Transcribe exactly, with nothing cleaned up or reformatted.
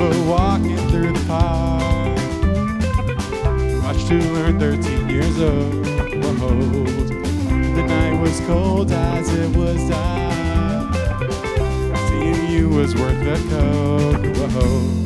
whoa, walking through the park. Much to learn, thirteen years old. Whoa, the night was cold as it was dark. Seeing you was worth the coke. Whoa.